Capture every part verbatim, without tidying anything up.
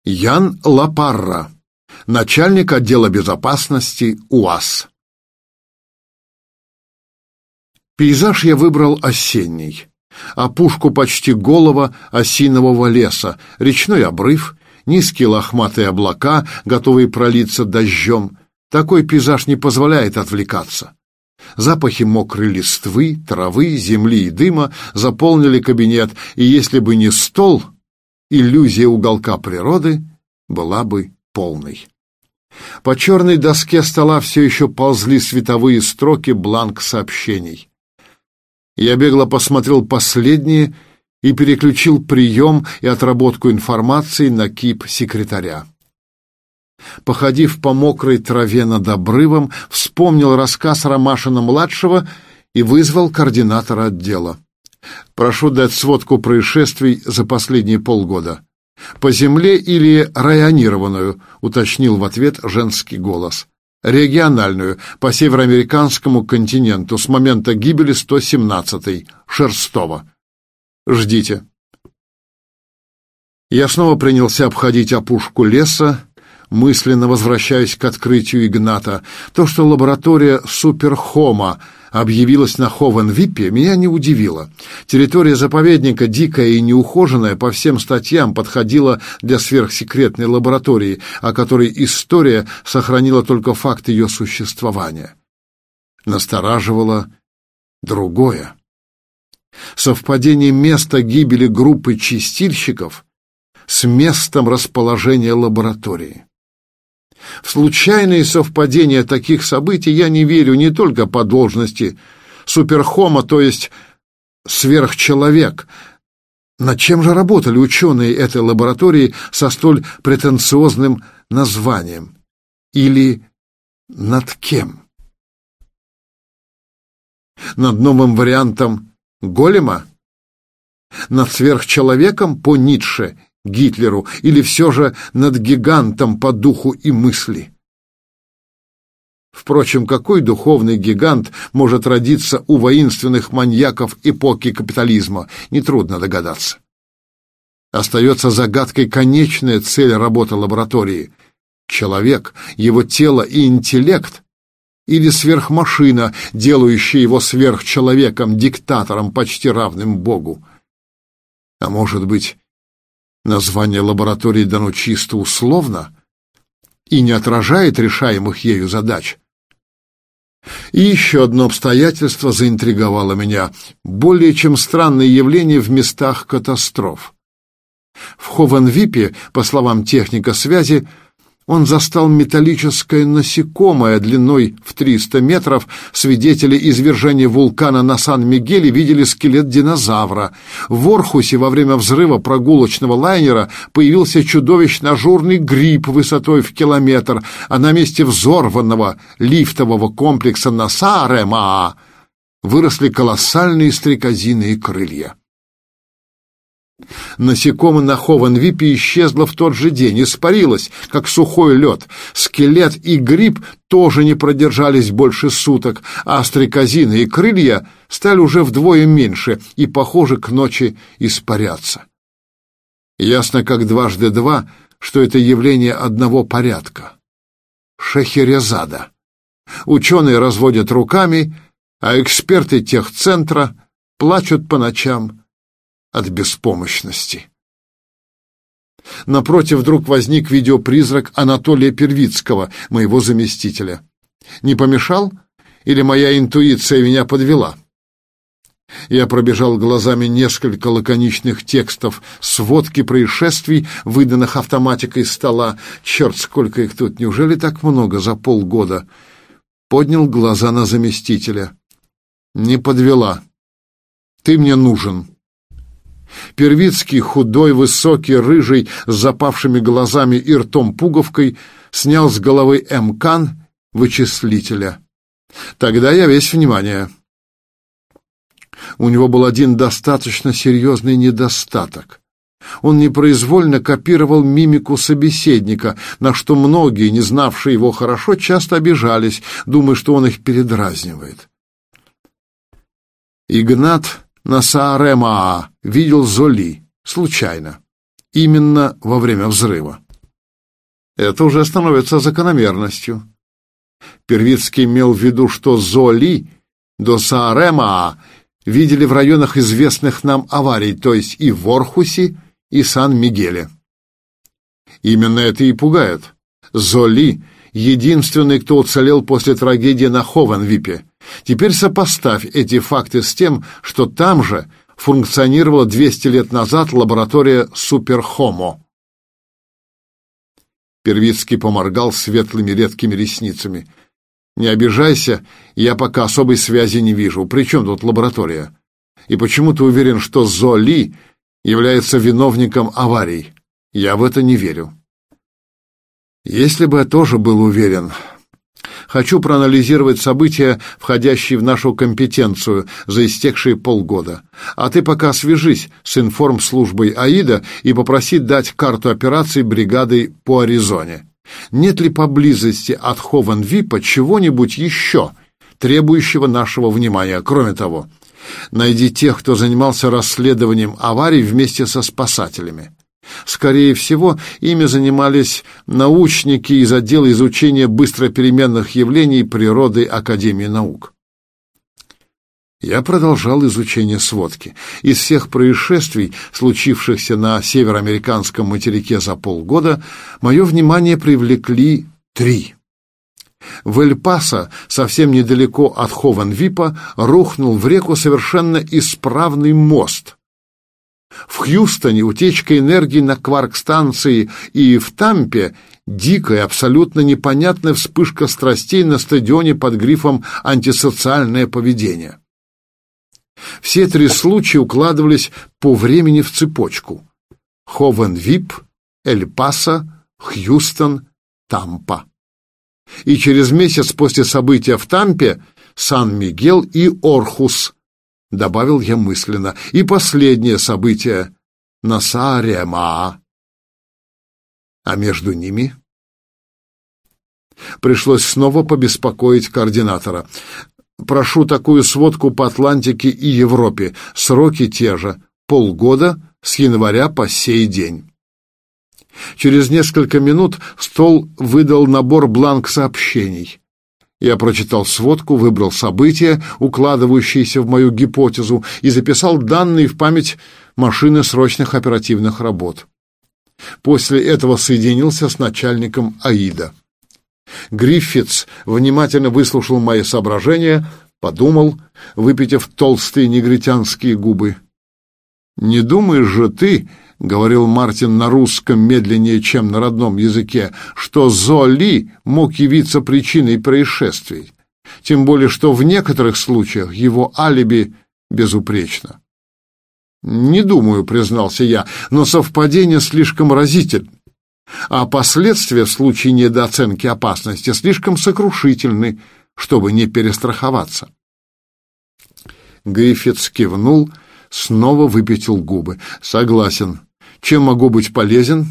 Ян Лапарра, начальник отдела безопасности УАЗ. Пейзаж я выбрал осенний. Опушку почти голого осинового леса, речной обрыв, низкие лохматые облака, готовые пролиться дождем. Такой пейзаж не позволяет отвлекаться. Запахи мокрой листвы, травы, земли и дыма заполнили кабинет, и если бы не стол, иллюзия уголка природы была бы полной. По черной доске стола все еще ползли световые строки бланк сообщений. Я бегло посмотрел последние и переключил прием и отработку информации на кип секретаря. Походив по мокрой траве над обрывом, вспомнил рассказ Ромашина-младшего и вызвал координатора отдела. «Прошу дать сводку происшествий за последние полгода. По земле или районированную?» — уточнил в ответ женский голос. «Региональную, по североамериканскому континенту, с момента гибели сто семнадцатой, Шерстова. Ждите». Я снова принялся обходить опушку леса, мысленно возвращаясь к открытию Игната. То, что лаборатория Суперхома объявилась на Ховен-Виппе, меня не удивило. Территория заповедника, дикая и неухоженная, по всем статьям подходила для сверхсекретной лаборатории, о которой история сохранила только факт ее существования. Настораживало другое. Совпадение места гибели группы чистильщиков с местом расположения лаборатории. В случайные совпадения таких событий я не верю не только по должности суперхома, то есть сверхчеловек. Над чем же работали ученые этой лаборатории со столь претенциозным названием? Или над кем? Над новым вариантом голема? Над сверхчеловеком по Ницше, Гитлеру, или все же над гигантом по духу и мысли? Впрочем, какой духовный гигант может родиться у воинственных маньяков эпохи капитализма, нетрудно догадаться. Остается загадкой конечная цель работы лаборатории. Человек, его тело и интеллект, или сверхмашина, делающая его сверхчеловеком, диктатором, почти равным Богу? А может быть, название лаборатории дано чисто условно и не отражает решаемых ею задач? И еще одно обстоятельство заинтриговало меня. Более чем странное явление в местах катастроф. В Ховен-Виппе, по словам техника связи, он застал металлическое насекомое длиной в триста метров. Свидетели извержения вулкана на Сан-Мигеле видели скелет динозавра. В Орхусе во время взрыва прогулочного лайнера появился чудовищный ажурный гриб высотой в километр, а на месте взорванного лифтового комплекса на Сааремаа выросли колоссальные стрекозиные крылья. Насекомое на Ховен-Виппе исчезло в тот же день, испарилось, как сухой лед. Скелет и гриб тоже не продержались больше суток, а стрекозины и крылья стали уже вдвое меньше и, похоже, к ночи испаряться. Ясно как дважды два, что это явление одного порядка. Шахерезада. Ученые разводят руками, а эксперты техцентра плачут по ночам от беспомощности. Напротив вдруг возник видеопризрак Анатолия Первицкого, моего заместителя. Не помешал? Или моя интуиция меня подвела? Я пробежал глазами несколько лаконичных текстов сводки происшествий, выданных автоматикой стола. Черт, сколько их тут! Неужели так много за полгода? Поднял глаза на заместителя. Не подвела. Ты мне нужен. Первицкий, худой, высокий, рыжий, с запавшими глазами и ртом-пуговкой, снял с головы эм-кан вычислителя. Тогда я весь внимание. У него был один достаточно серьезный недостаток. Он непроизвольно копировал мимику собеседника, на что многие, не знавшие его хорошо, часто обижались, думая, что он их передразнивает. Игнат на Сааремаа видел Золи случайно, именно во время взрыва. Это уже становится закономерностью. Первицкий имел в виду, что Золи до Сааремаа видели в районах известных нам аварий, то есть и в Орхусе, и Сан-Мигеле. Именно это и пугает. Золи — единственный, кто уцелел после трагедии на Ховенвипе. Теперь сопоставь эти факты с тем, что там же функционировала двести лет назад лаборатория Суперхомо. Первицкий поморгал светлыми редкими ресницами. «Не обижайся, я пока особой связи не вижу. При чем тут лаборатория? И почему ты уверен, что Золи является виновником аварий? Я в это не верю». «Если бы я тоже был уверен. Хочу проанализировать события, входящие в нашу компетенцию за истекшие полгода. А ты пока свяжись с информслужбой АИДа и попроси дать карту операций бригадой по Аризоне. Нет ли поблизости от Ховенвипа чего-нибудь еще, требующего нашего внимания? Кроме того, найди тех, кто занимался расследованием аварий вместе со спасателями. Скорее всего, ими занимались научники из отдела изучения быстропеременных явлений природы Академии наук. Я продолжал изучение сводки. Из всех происшествий, случившихся на североамериканском материке за полгода, мое внимание привлекли три. В Эль-Пасо, совсем недалеко от Ховенвипа, рухнул в реку совершенно исправный мост. В Хьюстоне утечка энергии на кварк-станции и в Тампе дикая, абсолютно непонятная вспышка страстей на стадионе под грифом «антисоциальное поведение». Все три случая укладывались по времени в цепочку. Ховенвип, Эль-Пасо, Хьюстон, Тампа. И через месяц после события в Тампе Сан-Мигел и Орхус, добавил я мысленно, и последнее событие на Сааремаа. А между ними пришлось снова побеспокоить координатора. Прошу такую сводку по Атлантике и Европе. Сроки те же. Полгода с января по сей день. Через несколько минут стол выдал набор бланк сообщений. Я прочитал сводку, выбрал события, укладывающиеся в мою гипотезу, и записал данные в память машины срочных оперативных работ. После этого соединился с начальником АИДа. Гриффитс внимательно выслушал мои соображения, подумал, выпитив толстые негритянские губы. «Не думаешь же ты, — говорил Мартин на русском медленнее, чем на родном языке, — что Золи мог явиться причиной происшествий, тем более что в некоторых случаях его алиби безупречно». «Не думаю, — признался я, — но совпадение слишком разительно, а последствия в случае недооценки опасности слишком сокрушительны, чтобы не перестраховаться». Гриффитс кивнул, снова выпятил губы. «Согласен. Чем могу быть полезен?»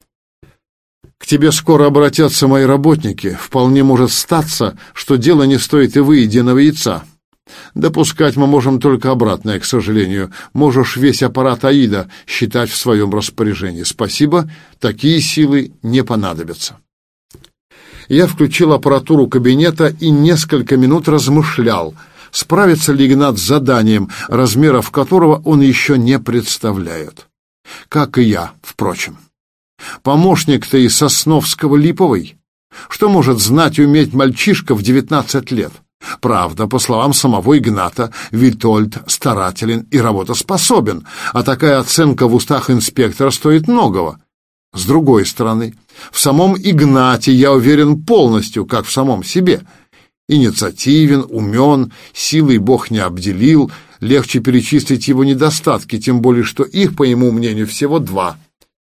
«К тебе скоро обратятся мои работники. Вполне может статься, что дело не стоит и выеденного яйца. Допускать мы можем только обратное, к сожалению. Можешь весь аппарат АИДа считать в своем распоряжении. Спасибо, такие силы не понадобятся». Я включил аппаратуру кабинета и несколько минут размышлял, справится ли Игнат с заданием, размеров которого он еще не представляет. Как и я, впрочем. Помощник-то из Сосновского Липовой. Что может знать и уметь мальчишка в девятнадцать лет? Правда, по словам самого Игната, Витольд старателен и работоспособен, а такая оценка в устах инспектора стоит многого. С другой стороны, в самом Игнате я уверен полностью, как в самом себе. Инициативен, умен, силой Бог не обделил, легче перечислить его недостатки, тем более что их, по моему мнению, всего два.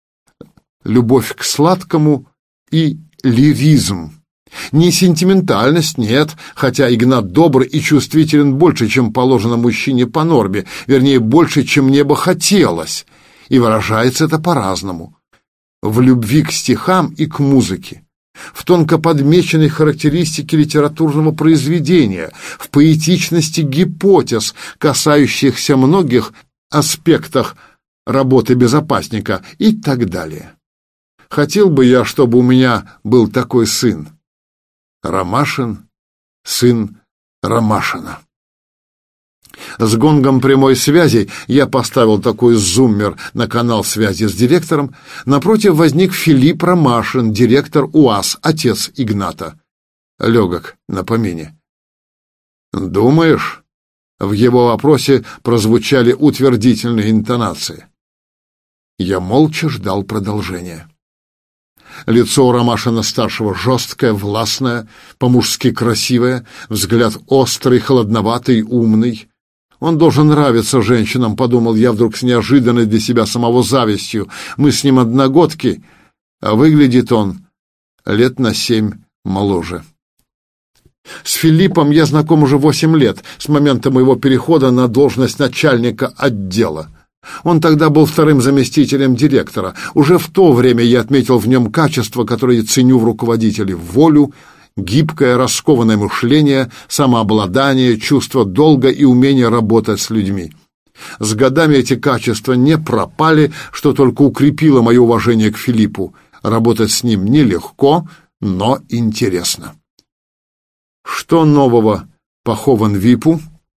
Любовь к сладкому и лиризм. Не сентиментальность, нет, хотя Игнат добр и чувствителен больше, чем положено мужчине по норме, вернее, больше, чем мне бы хотелось, и выражается это по-разному. В любви к стихам и к музыке, в тонко подмеченной характеристике литературного произведения, в поэтичности гипотез, касающихся многих аспектов работы безопасника и так далее. Хотел бы я, чтобы у меня был такой сын. Ромашин, сын Ромашина. С гонгом прямой связи я поставил такой зуммер на канал связи с директором. Напротив возник Филипп Ромашин, директор УАЗ, отец Игната. Легок на помине. «Думаешь?» В его вопросе прозвучали утвердительные интонации. Я молча ждал продолжения. Лицо у Ромашина-старшего жесткое, властное, по-мужски красивое, взгляд острый, холодноватый, умный. Он должен нравиться женщинам, подумал я вдруг с неожиданной для себя самого завистью. Мы с ним одногодки, а выглядит он лет на семь моложе. С Филиппом я знаком уже восемь лет, с момента моего перехода на должность начальника отдела. Он тогда был вторым заместителем директора. Уже в то время я отметил в нем качества, которые ценю в руководителе: волю, гибкое, раскованное мышление, самообладание, чувство долга и умение работать с людьми. С годами эти качества не пропали, что только укрепило мое уважение к Филиппу. Работать с ним нелегко, но интересно. Что нового по Ховен-Випу?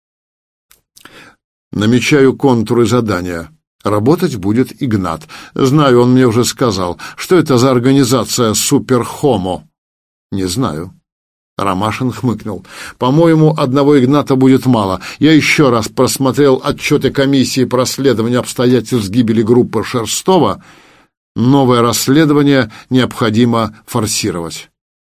Намечаю контуры задания. Работать будет Игнат. Знаю, он мне уже сказал. Что это за организация «Суперхомо»? Не знаю. Ромашин хмыкнул. По-моему, одного Игната будет мало. Я еще раз просмотрел отчеты комиссии по расследованию обстоятельств гибели группы Шерстова. Новое расследование необходимо форсировать.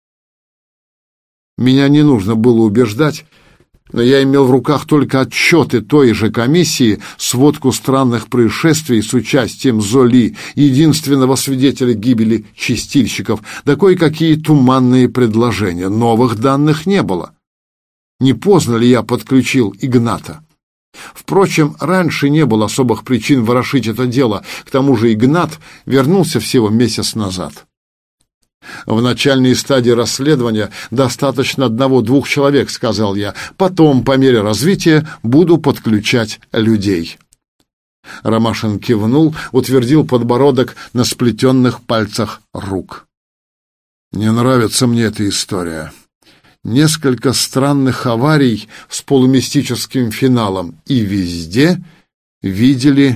Меня не нужно было убеждать, но я имел в руках только отчеты той же комиссии, сводку странных происшествий с участием Золи, единственного свидетеля гибели чистильщиков, да кое-какие туманные предложения. Новых данных не было. Не поздно ли я подключил Игната? Впрочем, раньше не было особых причин ворошить это дело, к тому же Игнат вернулся всего месяц назад. В начальной стадии расследования достаточно одного-двух человек, сказал я. Потом, по мере развития, буду подключать людей. Ромашин кивнул, утвердил подбородок на сплетенных пальцах рук. Не нравится мне эта история. Несколько странных аварий с полумистическим финалом, и везде видели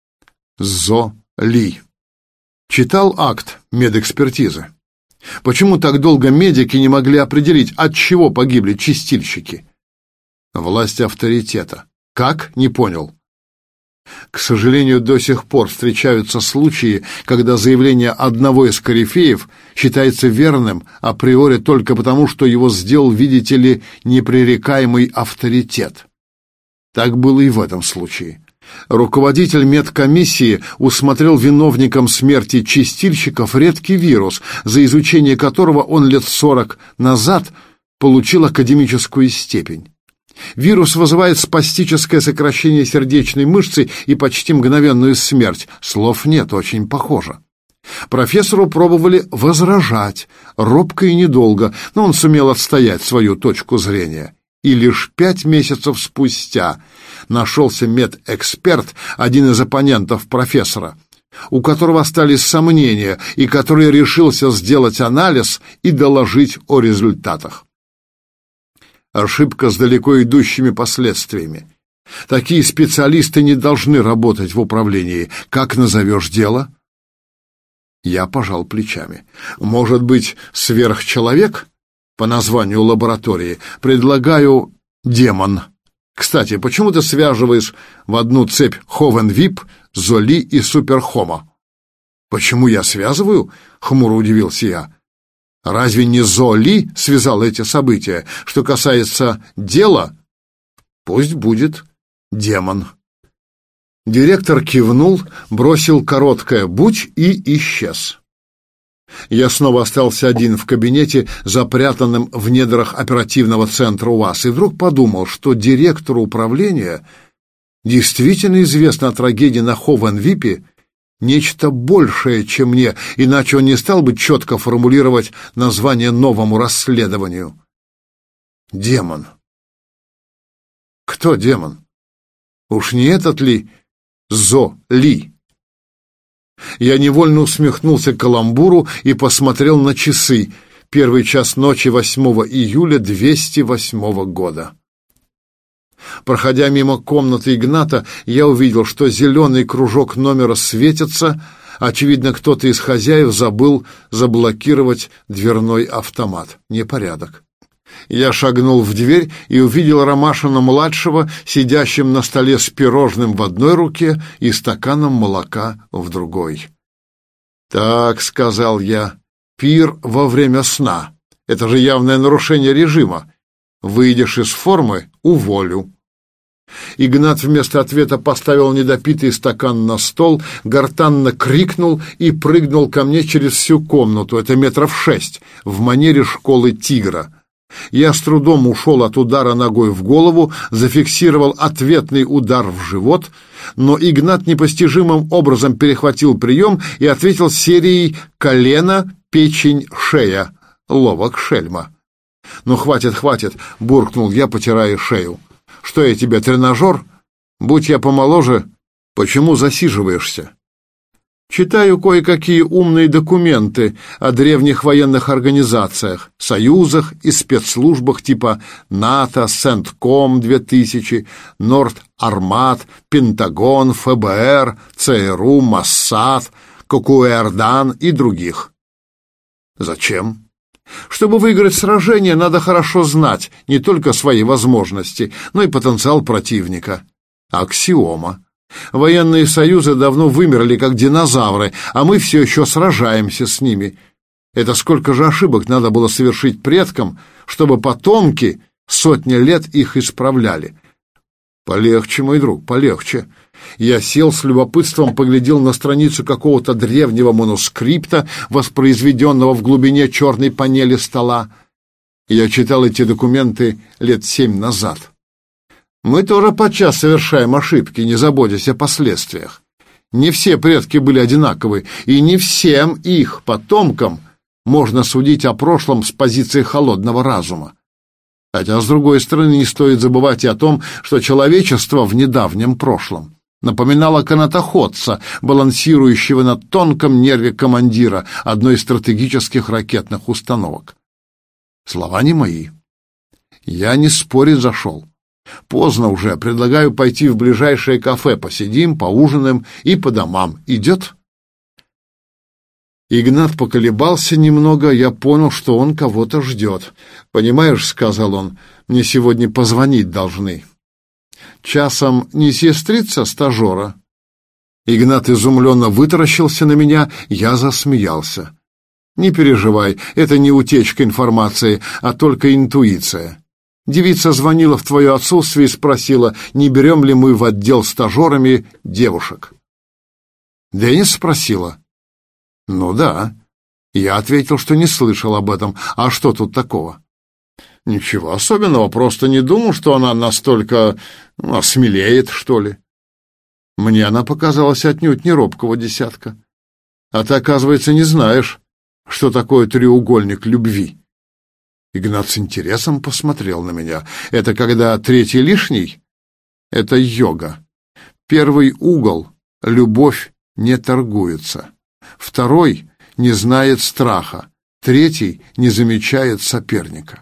Золи. Читал акт медэкспертизы. Почему так долго медики не могли определить, от чего погибли чистильщики? Власть авторитета. Как? Не понял. К сожалению, до сих пор встречаются случаи, когда заявление одного из корифеев считается верным априори только потому, что его сделал, видите ли, непререкаемый авторитет. Так было и в этом случае. Руководитель медкомиссии усмотрел виновником смерти чистильщиков редкий вирус, за изучение которого он лет сорок назад получил академическую степень. Вирус вызывает спастическое сокращение сердечной мышцы и почти мгновенную смерть. Слов нет, очень похоже. Профессору пробовали возражать, робко и недолго, но он сумел отстоять свою точку зрения. И лишь пять месяцев спустя нашелся медэксперт, один из оппонентов профессора, у которого остались сомнения и который решился сделать анализ и доложить о результатах. Ошибка с далеко идущими последствиями. Такие специалисты не должны работать в управлении. Как назовешь дело? Я пожал плечами. Может быть, сверхчеловек? По названию лаборатории. Предлагаю демон. Кстати, почему ты связываешь в одну цепь Ховен-Вип, Золи и Суперхомо? Почему я связываю? Хмуро удивился я. Разве не Золи связал эти события? Что касается дела, пусть будет демон. Директор кивнул, бросил короткое «будь» и исчез. Я снова остался один в кабинете, запрятанном в недрах оперативного центра УАЗ, и вдруг подумал, что директору управления действительно известно о трагедии на Ховен-Випе нечто большее, чем мне, иначе он не стал бы четко формулировать название новому расследованию. Демон. Кто демон? Уж не этот ли Золи? Я невольно усмехнулся каламбуру и посмотрел на часы. Первый час ночи восьмого июля двести восьмого года. Проходя мимо комнаты Игната, я увидел, что зеленый кружок номера светится. Очевидно, кто-то из хозяев забыл заблокировать дверной автомат. Непорядок. Я шагнул в дверь и увидел Ромашина-младшего, сидящим на столе с пирожным в одной руке и стаканом молока в другой. «Так», — сказал я, — «пир во время сна. Это же явное нарушение режима. Выйдешь из формы — уволю». Игнат вместо ответа поставил недопитый стакан на стол, гортанно крикнул и прыгнул ко мне через всю комнату, это метров шесть, в манере школы тигра. Я с трудом ушел от удара ногой в голову, зафиксировал ответный удар в живот, но Игнат непостижимым образом перехватил прием и ответил серией колено, печень, шея. Ловок шельма. «Ну, хватит, хватит», — буркнул я, потирая шею. «Что я тебе, тренажер? Будь я помоложе, почему засиживаешься?» «Читаю кое-какие умные документы о древних военных организациях, союзах и спецслужбах типа НАТО, Сентком две тысячи, Норд-Армат, Пентагон, ФБР, ЦРУ, Моссад, Кокуэрдан и других». «Зачем?» «Чтобы выиграть сражение, надо хорошо знать не только свои возможности, но и потенциал противника». Аксиома. Военные союзы давно вымерли, как динозавры, а мы все еще сражаемся с ними. Это сколько же ошибок надо было совершить предкам, чтобы потомки сотни лет их исправляли. Полегче, мой друг, полегче. Я сел с любопытством, поглядел на страницу какого-то древнего манускрипта, воспроизведенного в глубине черной панели стола. Я читал эти документы лет семь назад. Мы тоже подчас совершаем ошибки, не заботясь о последствиях. Не все предки были одинаковы, и не всем их потомкам можно судить о прошлом с позиции холодного разума. Хотя, с другой стороны, не стоит забывать и о том, что человечество в недавнем прошлом напоминало канатоходца, балансирующего на тонком нерве командира одной из стратегических ракетных установок. Слова не мои. Я не спорить зашел. Поздно уже, предлагаю пойти в ближайшее кафе, посидим, поужинаем и по домам. Идет? Игнат поколебался немного, я понял, что он кого-то ждет. «Понимаешь, — сказал он, — мне сегодня позвонить должны. Часом не сестрица стажера?» Игнат изумленно вытаращился на меня, я засмеялся. «Не переживай, это не утечка информации, а только интуиция. Девица звонила в твое отсутствие и спросила, не берем ли мы в отдел стажерами девушек». «Денис спросила?» «Ну да». Я ответил, что не слышал об этом. А что тут такого? «Ничего особенного, просто не думал, что она настолько ну, осмелеет, что ли». Мне она показалась отнюдь не робкого десятка. А ты, оказывается, не знаешь, что такое треугольник любви. Игнат с интересом посмотрел на меня. Это когда третий лишний? Это йога. Первый угол — любовь не торгуется. Второй — не знает страха. Третий — не замечает соперника.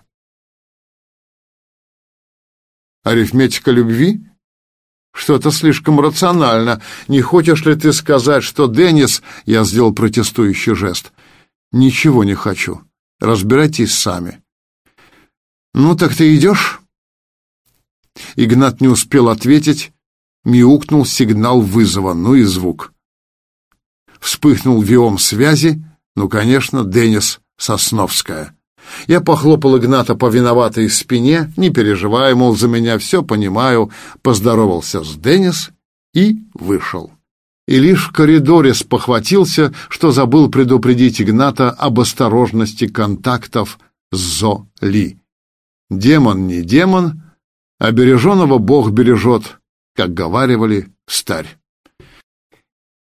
Арифметика любви? Что-то слишком рационально. Не хочешь ли ты сказать, что Денис... Я сделал протестующий жест. Ничего не хочу. Разбирайтесь сами. Ну, так ты идешь? Игнат не успел ответить. Мяукнул сигнал вызова, ну и звук. Вспыхнул виом связи. Ну, конечно, Денис Сосновская. Я похлопал Игната по виноватой спине, не переживай, мол, за меня все понимаю, поздоровался с Денис и вышел. И лишь в коридоре спохватился, что забыл предупредить Игната об осторожности контактов с Золи. Демон не демон, а береженого Бог бережет, как говаривали встарь.